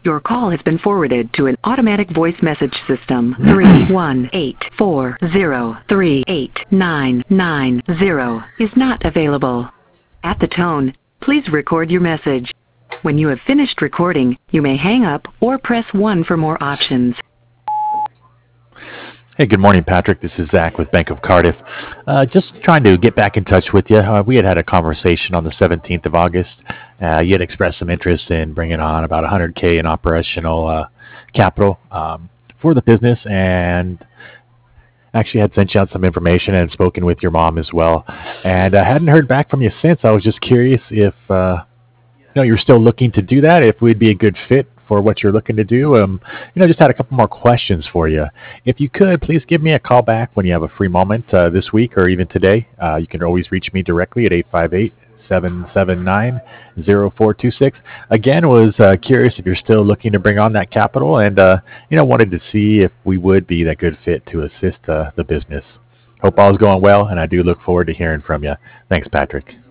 Your call has been forwarded to an automatic voice message system. 31840389990 is not available. At the tone, please record your message. When you have finished recording, you may hang up or press 1 for more options. Hey, good morning, Patrick. This is Zach with Bank of Cardiff. Just trying to get back in touch with you. We had a conversation on the 17th of August. You had expressed some interest in bringing on about $100K in operational capital for the business, and actually had sent you out some information and spoken with your mom as well. And I hadn't heard back from you since. I was just curious if you're still looking to do that, if we'd be a good fit for what you're looking to do. Just had a couple more questions for you. If you could, please give me a call back when you have a free moment this week or even today. You can always reach me directly at 858-779-0426. Again, was curious if you're still looking to bring on that capital and, wanted to see if we would be that good fit to assist the business. Hope all's going well, and I do look forward to hearing from you. Thanks, Patrick.